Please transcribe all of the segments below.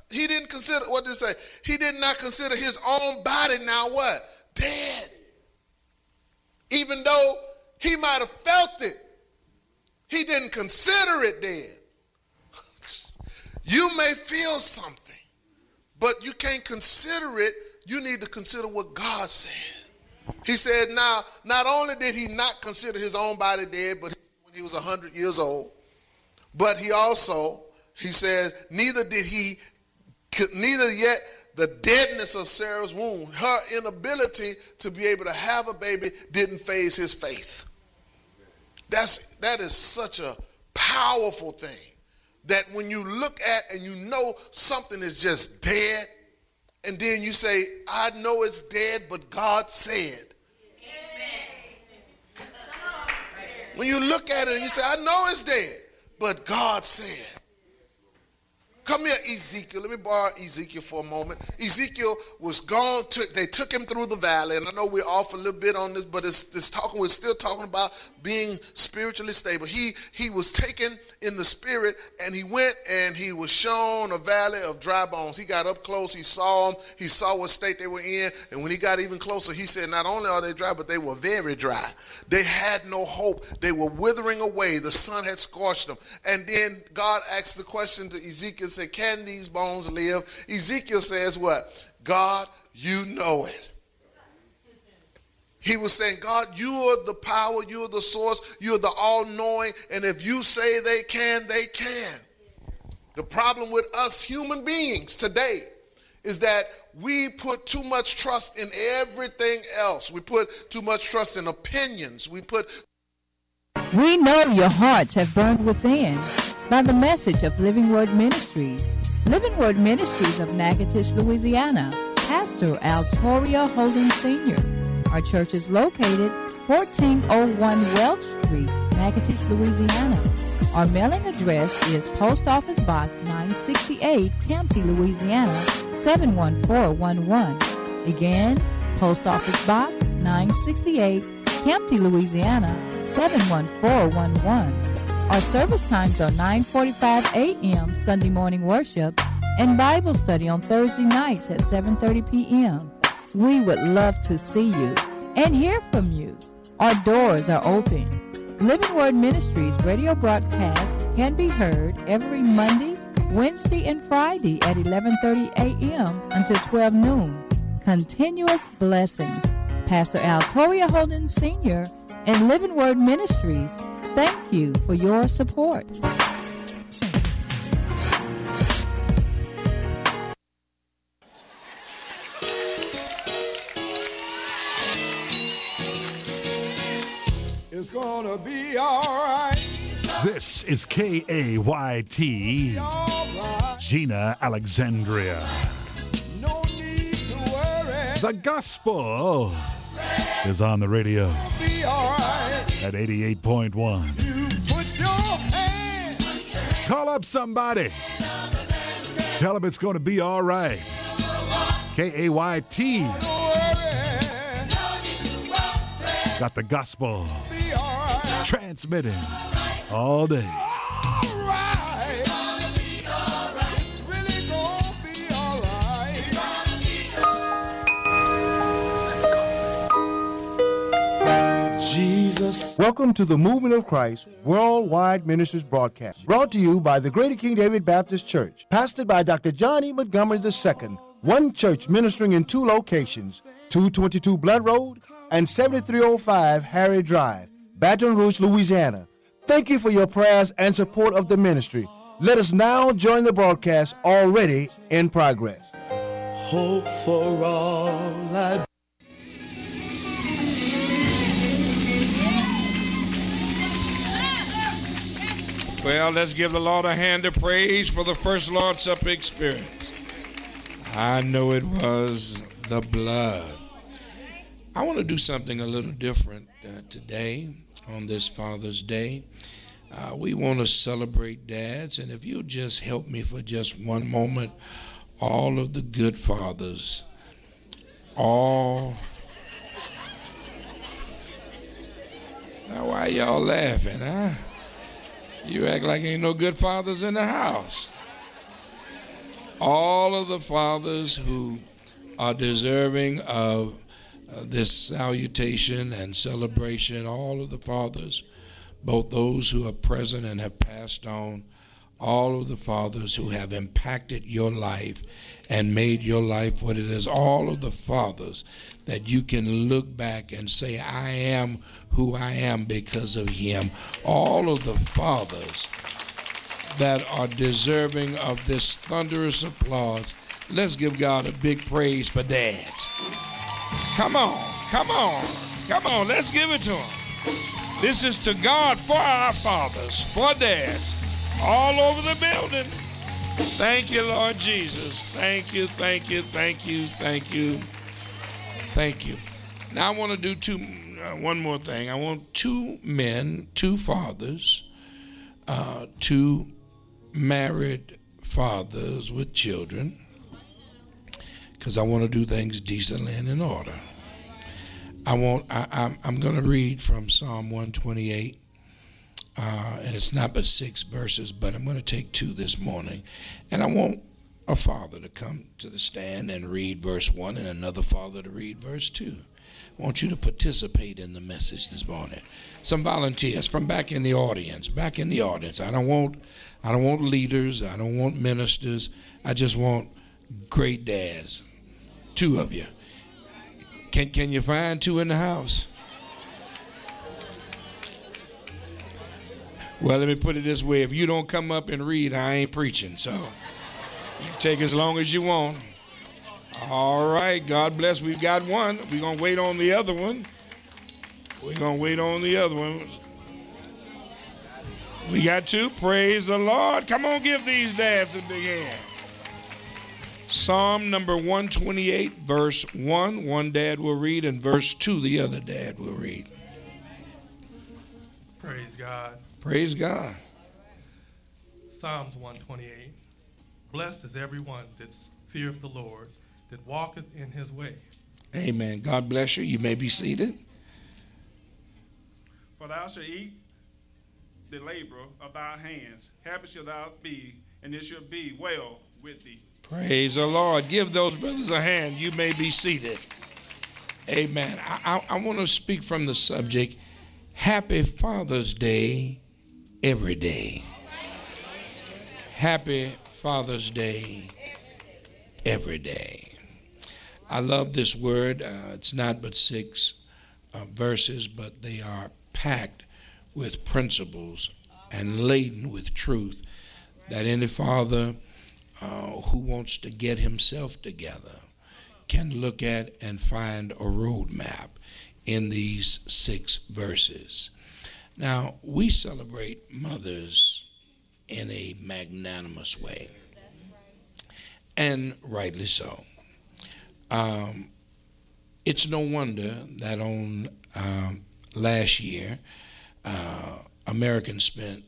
he didn't consider, what did it say? He did not consider his own body now what? Dead. Even though he might have felt it, he didn't consider it dead. You may feel something, but you can't consider it. You need to consider what God said. He said, now, not only did he not consider his own body dead, but when he was 100 years old, but he said, neither yet the deadness of Sarah's womb, her inability to be able to have a baby, didn't phase his faith. That is such a powerful thing, that when you look at and you know something is just dead, and then you say, I know it's dead, but God said. Amen. When you look at it and you say, I know it's dead, but God said. Come here, Ezekiel. Let me borrow Ezekiel for a moment. Ezekiel was gone. They took him through the valley. And I know we're off a little bit on this, but we're still talking about being spiritually stable. He was taken in the spirit, and he went and he was shown a valley of dry bones. He got up close. He saw them. He saw what state they were in. And when he got even closer, he said, not only are they dry, but they were very dry. They had no hope. They were withering away. The sun had scorched them. And then God asked the question to Ezekiel, said, can these bones live? Ezekiel says what? God, you know it. He was saying, God, you are the power, you are the source, you are the all-knowing, and if you say they can, they can. The problem with us human beings today is that we put too much trust in everything else. We put too much trust in opinions. We know your hearts have burned within by the message of Living Word Ministries. Living Word Ministries of Natchitoches, Louisiana. Pastor Altoria Holden Sr. Our church is located 1401 Welch Street, Natchitoches, Louisiana. Our mailing address is Post Office Box 968, Campty, Louisiana 71411. Again, Post Office Box 968, Campty, Louisiana 71411. Our service times are 9:45 a.m. Sunday morning worship and Bible study on Thursday nights at 7:30 p.m. We would love to see you and hear from you. Our doors are open. Living Word Ministries radio broadcast can be heard every Monday, Wednesday, and Friday at 11:30 a.m. until 12 noon. Continuous blessings. Pastor Altoria Holden Sr. and Living Word Ministries, thank you for your support. It's gonna be all right. This is KAYT, Gina Alexandria. No need to worry. The gospel is on the radio Be all right. at 88.1. You put your hand. Call up somebody. Tell them it's going to be all right. KAYT Don't worry. got the gospel Be all right. transmitting all day. All right. It's really gonna be all right. Jesus. Welcome to the Movement of Christ Worldwide Ministries broadcast, brought to you by the Greater King David Baptist Church, pastored by Dr. John E. Montgomery II, one church ministering in two locations, 222 Blood Road and 7305 Harry Drive, Baton Rouge, Louisiana. Thank you for your prayers and support of the ministry. Let us now join the broadcast already in progress. Hope for all I. Well, let's give the Lord a hand of praise for the first Lord's Supper experience. I know it was the blood. I want to do something a little different today on this Father's Day. We want to celebrate dads, and if you'll just help me for just one moment, all of the good fathers, all. Now, why y'all laughing, huh? You act like ain't no good fathers in the house. All of the fathers who are deserving of this salutation and celebration, all of the fathers, both those who are present and have passed on, all of the fathers who have impacted your life and made your life what it is, all of the fathers that you can look back and say, I am who I am because of him. All of the fathers that are deserving of this thunderous applause. Let's give God a big praise for dads. Come on, come on, come on, let's give it to him. This is to God for our fathers, for dads, all over the building. Thank you, Lord Jesus. Thank you, thank you, thank you, thank you, thank you. Now I want to do one more thing. I want two men, two fathers, two married fathers with children, because I want to do things decently and in order. I'm going to read from Psalm 128, and it's not but 6 verses, but I'm going to take 2 this morning. And I want a father to come to the stand and read verse 1, and another father to read verse 2. I want you to participate in the message this morning. Some volunteers from back in the audience. I don't want leaders. I don't want ministers. I just want great dads. 2 of you. Can you find 2 in the house? Well, let me put it this way. If you don't come up and read, I ain't preaching. So you take as long as you want. All right. God bless. We've got 1. We're going to wait on the other one. We got 2. Praise the Lord. Come on, give these dads a big hand. Psalm number 128, verse 1. One dad will read, and verse 2, the other dad will read. Praise God. Praise God. Psalms 128. Blessed is everyone that feareth the Lord, that walketh in his way. Amen. God bless you. You may be seated. For thou shalt eat the labor of thy hands. Happy shalt thou be, and it shall be well with thee. Praise the Lord. Give those brothers a hand. You may be seated. Amen. I want to speak from the subject, Happy Father's Day every day. Happy Father's Day every day. I love this word. It's not but 6 verses, but they are packed with principles and laden with truth that any father who wants to get himself together can look at and find a roadmap in these 6 verses. Now, we celebrate mothers in a magnanimous way, and rightly so. It's no wonder that on last year, Americans spent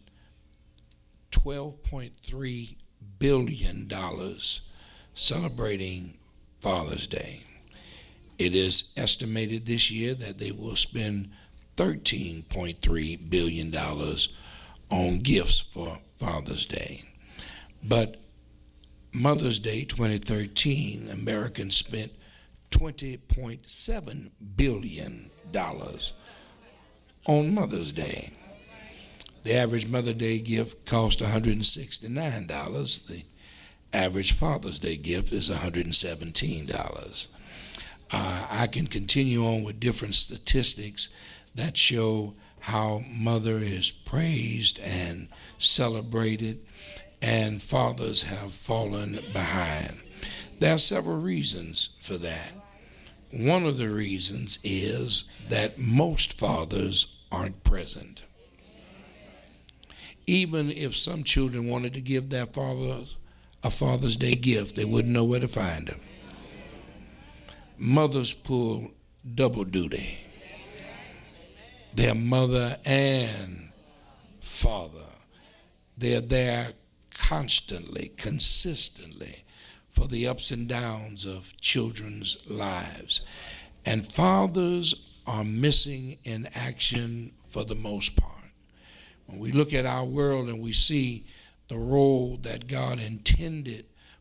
$12.3 billion celebrating Father's Day. It is estimated this year that they will spend $13.3 billion on gifts for Father's Day. But Mother's Day 2013, Americans spent $20.7 billion on Mother's Day. The average Mother's Day gift cost $169. The average Father's Day gift is $117. I can continue on with different statistics that show how mother is praised and celebrated, and fathers have fallen behind. There are several reasons for that. One of the reasons is that most fathers aren't present. Even if some children wanted to give their father a Father's Day gift, they wouldn't know where to find him. Mothers pull double duty. They're mother and father. They're there constantly, consistently for the ups and downs of children's lives. And fathers are missing in action for the most part. When we look at our world and we see the role that God intended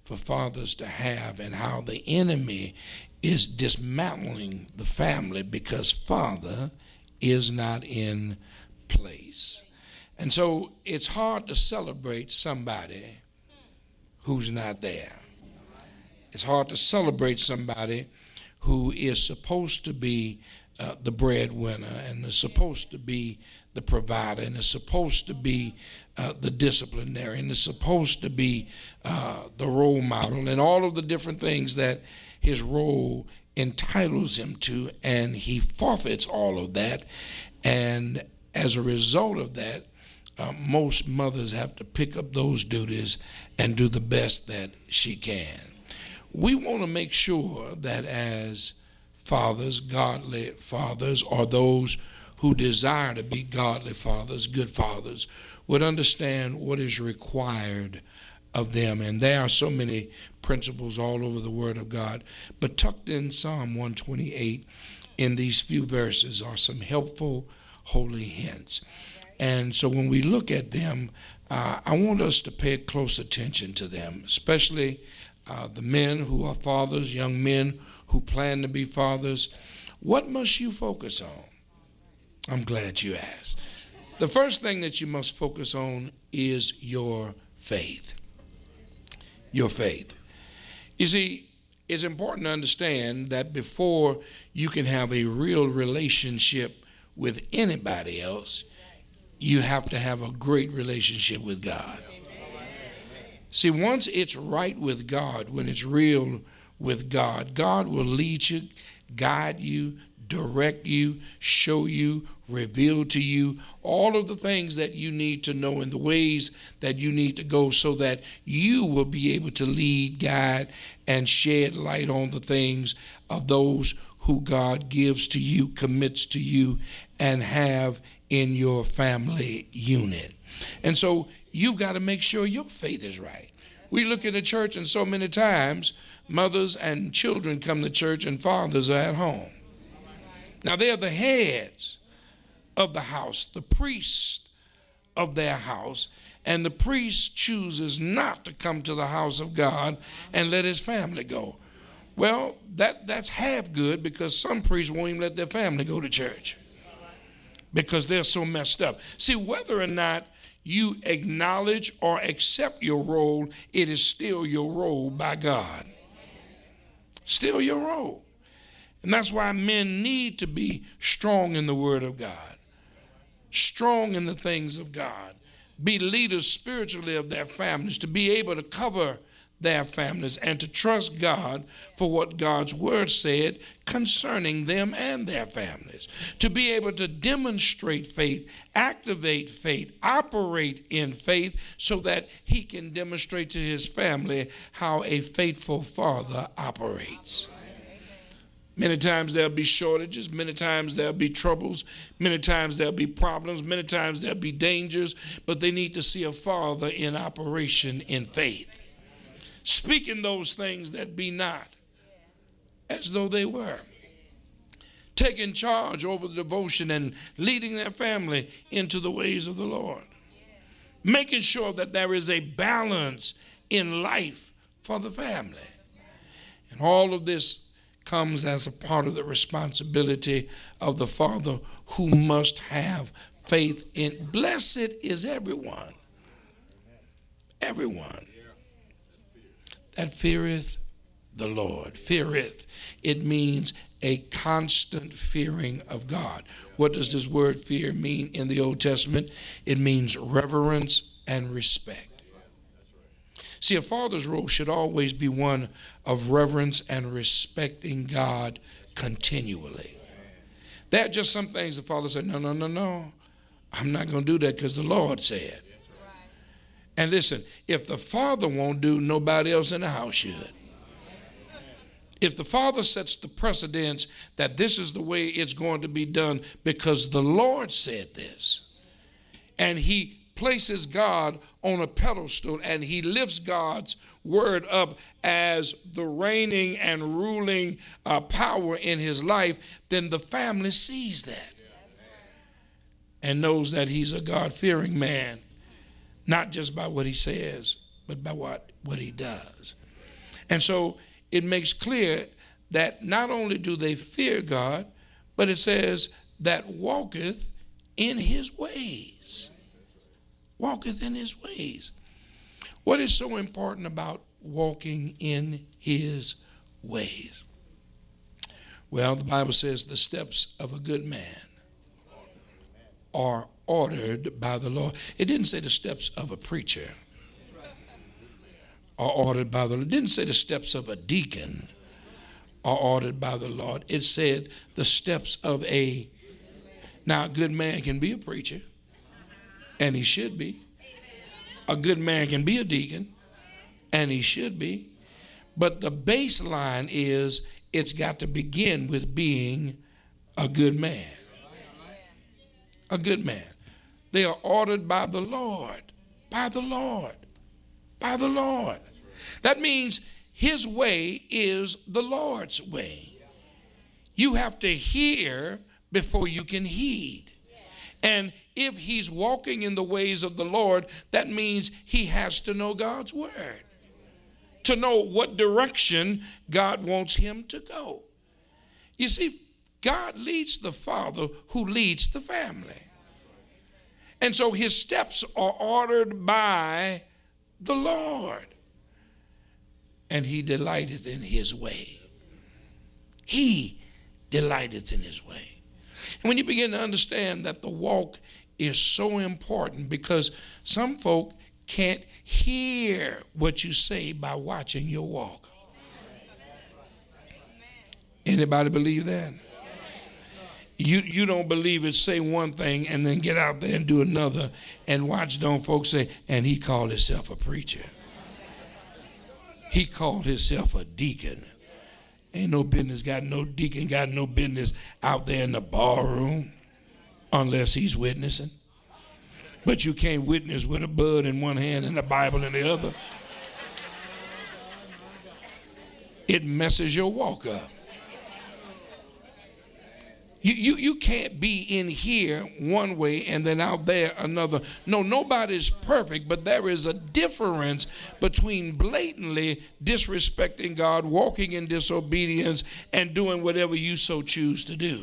for fathers to have, and how the enemy is dismantling the family because father is not in place. And so it's hard to celebrate somebody who's not there. It's hard to celebrate somebody who is supposed to be the breadwinner, and is supposed to be the provider, and is supposed to be the disciplinarian, and is supposed to be the role model, and all of the different things that his role entitles him to, and he forfeits all of that. And as a result of that, most mothers have to pick up those duties and do the best that she can. We want to make sure that as fathers, godly fathers, or those who desire to be godly fathers, good fathers, would understand what is required of them. And there are so many principles all over the Word of God, but tucked in Psalm 128 in these few verses are some helpful holy hints. And so when we look at them, I want us to pay close attention to them, especially the men who are fathers, young men who plan to be fathers. What must you focus on? I'm glad you asked. The first thing that you must focus on is your faith. Your faith. You see, it's important to understand that before you can have a real relationship with anybody else, you have to have a great relationship with God. See, once it's right with God, when it's real with God, God will lead you, guide you, direct you, show you, reveal to you all of the things that you need to know and the ways that you need to go, so that you will be able to lead, guide, and shed light on the things of those who God gives to you, commits to you, and have in your family unit. And so you've got to make sure your faith is right. We look at the church, and so many times mothers and children come to church and fathers are at home. Now, they're the heads of the house, the priest of their house, and the priest chooses not to come to the house of God and let his family go. Well, that's half good, because some priests won't even let their family go to church because they're so messed up. See, whether or not you acknowledge or accept your role, it is still your role by God. Still your role. And that's why men need to be strong in the Word of God, strong in the things of God, be leaders spiritually of their families, to be able to cover their families and to trust God for what God's Word said concerning them and their families, to be able to demonstrate faith, activate faith, operate in faith, so that he can demonstrate to his family how a faithful father operates. Many times there'll be shortages. Many times there'll be troubles. Many times there'll be problems. Many times there'll be dangers. But they need to see a father in operation in faith, speaking those things that be not as though they were, taking charge over the devotion and leading their family into the ways of the Lord, making sure that there is a balance in life for the family. And all of this comes as a part of the responsibility of the father, who must have faith in. Blessed is everyone that feareth the Lord. Feareth, it means a constant fearing of God. What does this word fear mean in the Old Testament? It means reverence and respect. See, a father's role should always be one of reverence and respecting God continually. There are just some things the father said, no, I'm not going to do that because the Lord said. And listen, if the father won't do, nobody else in the house should. If the father sets the precedence that this is the way it's going to be done because the Lord said this, and he places God on a pedestal and he lifts God's word up as the reigning and ruling power in his life, then the family sees that and knows that he's a God-fearing man, not just by what he says, but by what he does. And so it makes clear that not only do they fear God, but it says that walketh in his ways. Walketh in his ways. What is so important about walking in his ways? Well, the Bible says the steps of a good man are ordered by the Lord. It didn't say the steps of a preacher are ordered by the Lord. It didn't say the steps of a deacon are ordered by the Lord. It said the steps of a... Now, a good man can be a preacher, and he should be. A good man can be a deacon, and he should be. But the baseline is it's got to begin with being a good man. A good man. They are ordered by the Lord. By the Lord. By the Lord. That means his way is the Lord's way. You have to hear before you can heed. And if he's walking in the ways of the Lord, that means he has to know God's word, to know what direction God wants him to go. You see, God leads the father who leads the family. And so his steps are ordered by the Lord. And he delighteth in his way. He delighteth in his way. And when you begin to understand that the walk is so important, because some folk can't hear what you say by watching your walk. Anybody believe that? You don't believe it, say one thing and then get out there and do another and watch them folks say, and he called himself a preacher. He called himself a deacon. Ain't no business, got no deacon, got no business out there in the ballroom unless he's witnessing. But you can't witness with a bud in one hand and a Bible in the other. It messes your walk up. You can't be in here one way and then out there another. No, nobody's perfect, but there is a difference between blatantly disrespecting God, walking in disobedience, and doing whatever you so choose to do.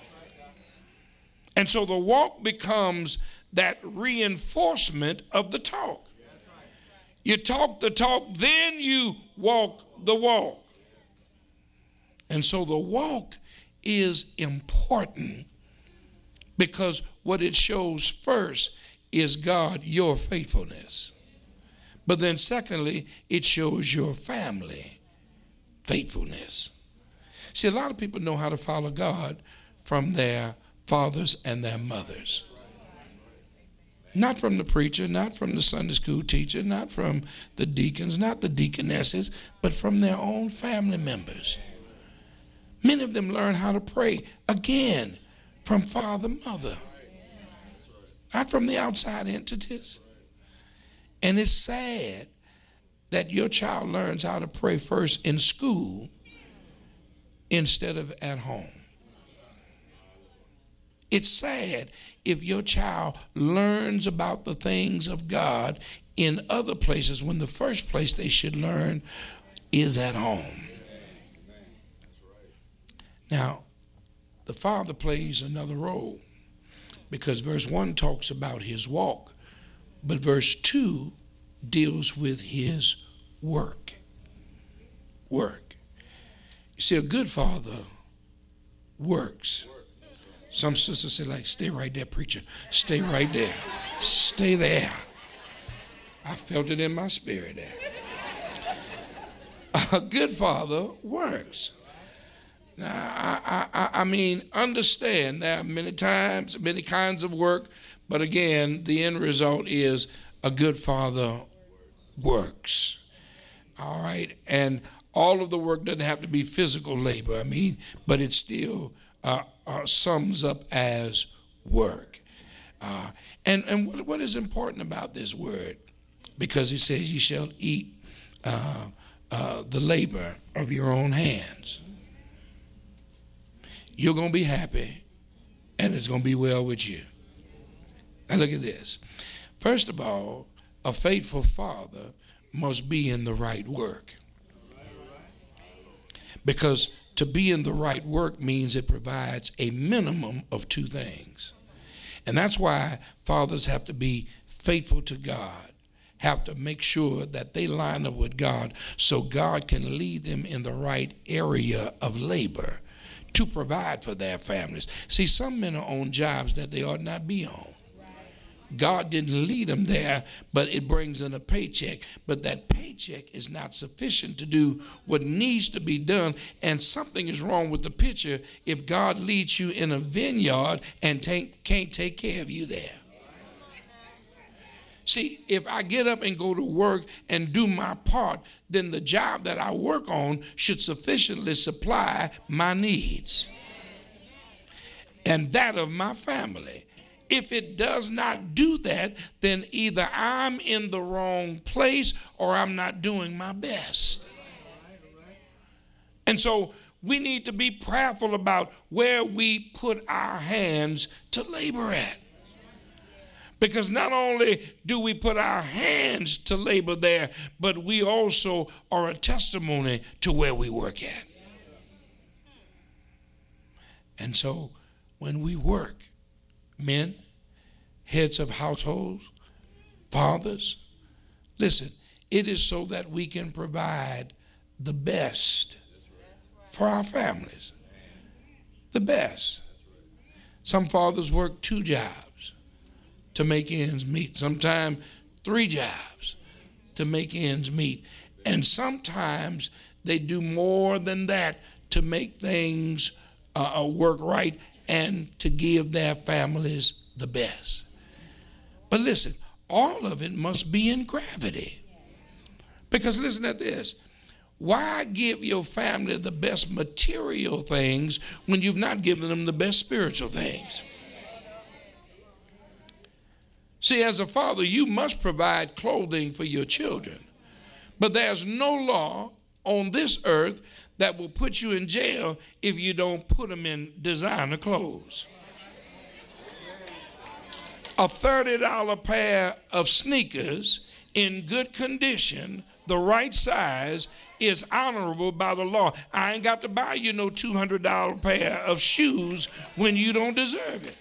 And so the walk becomes that reinforcement of the talk. You talk the talk, then you walk the walk. And so the walk is important because what it shows first is God, your faithfulness. But then secondly, it shows your family faithfulness. See, a lot of people know how to follow God from their fathers and their mothers. Not from the preacher, not from the Sunday school teacher, not from the deacons, not the deaconesses, but from their own family members. Many of them learn how to pray, again, from father, mother, not from the outside entities. And it's sad that your child learns how to pray first in school instead of at home. It's sad if your child learns about the things of God in other places when the first place they should learn is at home. Now, the father plays another role because verse 1 talks about his walk, but verse 2 deals with his work. Work. You see, a good father works. Some sisters say, like, stay right there, preacher. Stay right there. Stay there. I felt it in my spirit there. A good father works. Now, I mean, understand there are many kinds of work, but again, the end result is a good father works. All right? And all of the work doesn't have to be physical labor, but it still sums up as work. And what is important about this word? Because it says you shall eat the labor of your own hands. You're going to be happy, and it's going to be well with you. Now look at this. First of all, a faithful father must be in the right work. Because to be in the right work means it provides a minimum of two things. And that's why fathers have to be faithful to God, have to make sure that they line up with God so God can lead them in the right area of labor to provide for their families. See, some men are on jobs that they ought not be on. God didn't lead them there, but it brings in a paycheck. But that paycheck is not sufficient to do what needs to be done. And something is wrong with the picture if God leads you in a vineyard and can't take care of you there. See, if I get up and go to work and do my part, then the job that I work on should sufficiently supply my needs and that of my family. If it does not do that, then either I'm in the wrong place or I'm not doing my best. And so we need to be prayerful about where we put our hands to labor at. Because not only do we put our hands to labor there, but we also are a testimony to where we work at. And so when we work, men, heads of households, fathers, listen, it is so that we can provide the best for our families. The best. Some fathers work 2 jobs to make ends meet. Sometimes 3 jobs to make ends meet. And sometimes they do more than that to make things work right and to give their families the best. But listen, all of it must be in gravity. Because listen at this. Why give your family the best material things when you've not given them the best spiritual things? See, as a father, you must provide clothing for your children. But there's no law on this earth that will put you in jail if you don't put them in designer clothes. A $30 pair of sneakers in good condition, the right size, is honorable by the law. I ain't got to buy you no $200 pair of shoes when you don't deserve it.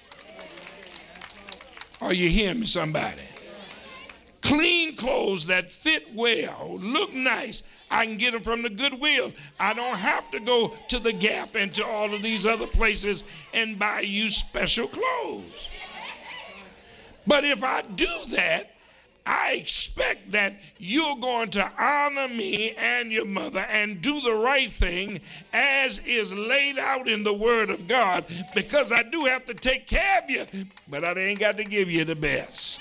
Are you hearing me, somebody? Clean clothes that fit well, look nice. I can get them from the Goodwill. I don't have to go to the Gap and to all of these other places and buy you special clothes. But if I do that, I expect that you're going to honor me and your mother and do the right thing as is laid out in the Word of God, because I do have to take care of you, but I ain't got to give you the best.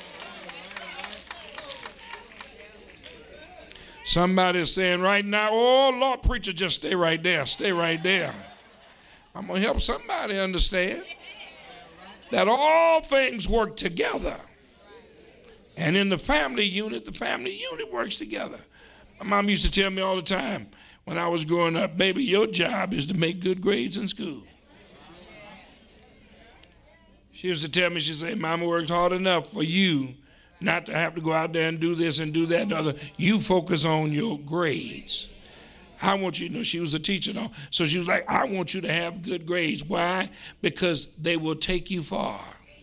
Somebody's saying right now, oh, Lord, preacher, just stay right there. Stay right there. I'm going to help somebody understand that all things work together. And in the family unit works together. My mom used to tell me all the time when I was growing up, baby, your job is to make good grades in school. She used to tell me, she'd say, Mama works hard enough for you not to have to go out there and do this and do that and the other. You focus on your grades. I want you to know, she was a teacher though. So she was like, I want you to have good grades. Why? Because they will take you far.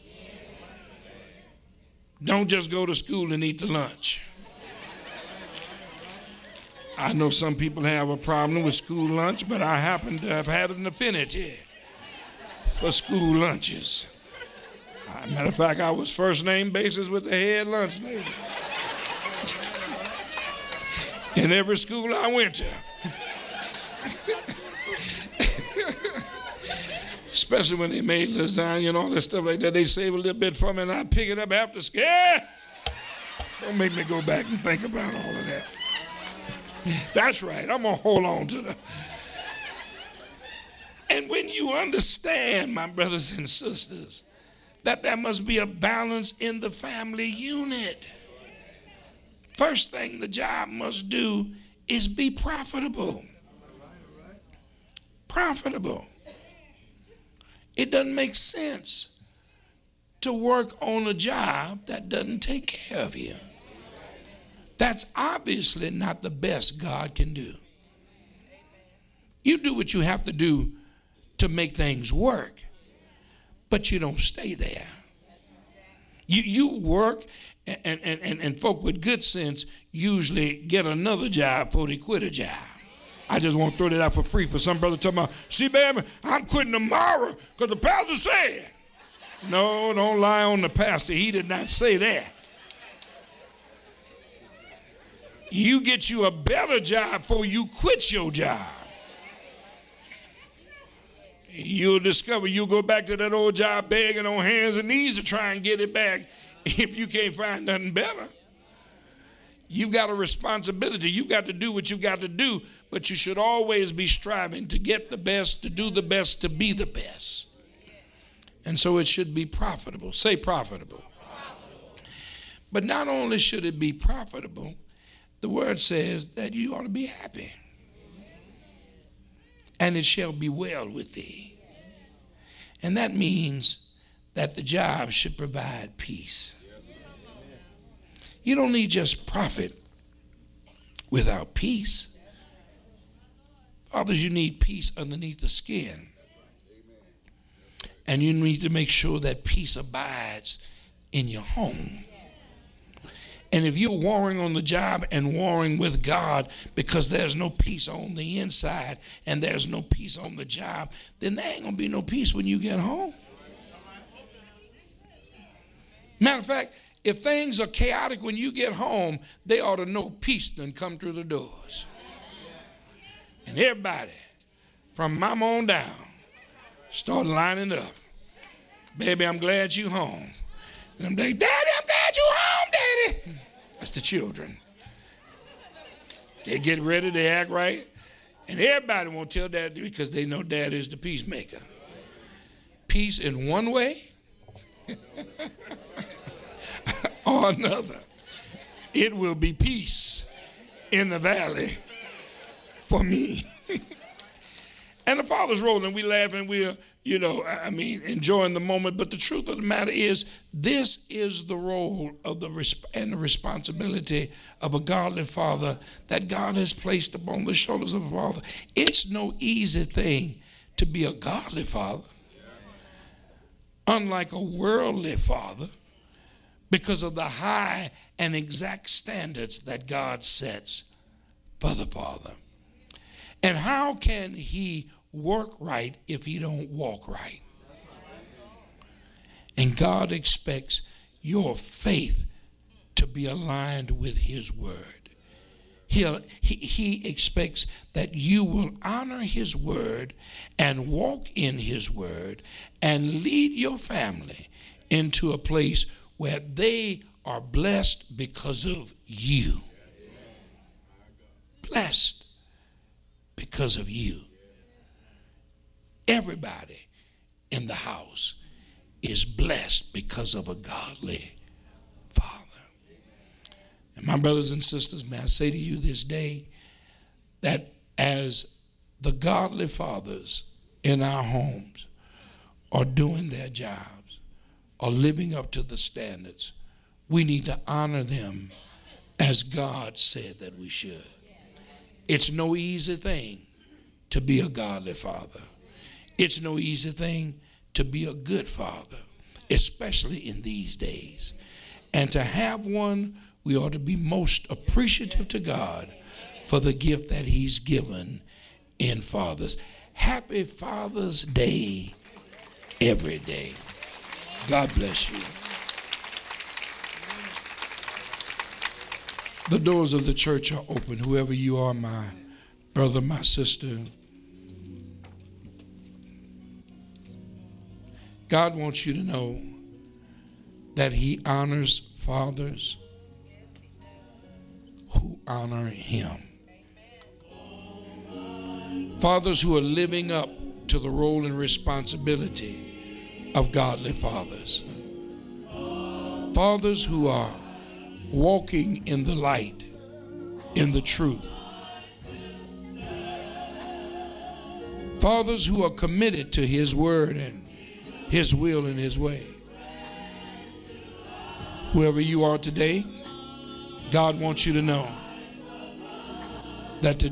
Don't just go to school and eat the lunch. I know some people have a problem with school lunch, but I happen to have had an affinity for school lunches. Matter of fact, I was first name basis with the head lunch lady in every school I went to. Especially when they made lasagna and all that stuff like that. They save a little bit for me and I pick it up after school. Don't make me go back and think about all of that. That's right. I'm going to hold on to the. And when you understand, my brothers and sisters, that there must be a balance in the family unit. First thing the job must do is be profitable. Profitable. It doesn't make sense to work on a job that doesn't take care of you. That's obviously not the best God can do. You do what you have to do to make things work, but you don't stay there. You work, and folk with good sense usually get another job before they quit a job. I just want to throw that out for free for some brother talking about, see, baby, I'm quitting tomorrow because the pastor said. No, don't lie on the pastor. He did not say that. You get you a better job before you quit your job. You'll discover you'll go back to that old job begging on hands and knees to try and get it back if you can't find nothing better. You've got a responsibility. You've got to do what you've got to do, but you should always be striving to get the best, to do the best, to be the best. And so it should be profitable. Say profitable. But not only should it be profitable, the word says that you ought to be happy. And it shall be well with thee. And that means that the job should provide peace. You don't need just profit without peace. Others, you need peace underneath the skin. And you need to make sure that peace abides in your home. And if you're warring on the job and warring with God because there's no peace on the inside and there's no peace on the job, then there ain't going to be no peace when you get home. Matter of fact, if things are chaotic when you get home, they ought to know peace done come through the doors. And everybody, from mama on down, start lining up. Baby, I'm glad you home. And I'm like, Daddy, I'm glad you home, Daddy. That's the children. They get ready, they act right. And everybody won't tell Daddy because they know Dad is the peacemaker. Peace in one way or another. It will be peace in the valley for me. And the father's rolling, we laugh and we're, enjoying the moment. But the truth of the matter is, this is the role of the responsibility of a godly father that God has placed upon the shoulders of a father. It's no easy thing to be a godly father, unlike a worldly father, because of the high and exact standards that God sets for the father. And how can he work right if he don't walk right? And God expects your faith to be aligned with his word. He expects that you will honor his word and walk in his word and lead your family into a place where they are blessed because of you. Blessed because of you. Everybody in the house is blessed because of a godly father. And my brothers and sisters, may I say to you this day that as the godly fathers in our homes are doing their jobs, are living up to the standards, we need to honor them as God said that we should. It's no easy thing to be a godly father. It's no easy thing to be a good father, especially in these days. And to have one, we ought to be most appreciative to God for the gift that he's given in fathers. Happy Father's Day every day. God bless you. The doors of the church are open. Whoever you are, my brother, my sister, God wants you to know that he honors fathers who honor him. Fathers who are living up to the role and responsibility of godly fathers. Fathers who are walking in the light, in the truth. Fathers who are committed to his word and his will and his way. Whoever you are today, God wants you to know that today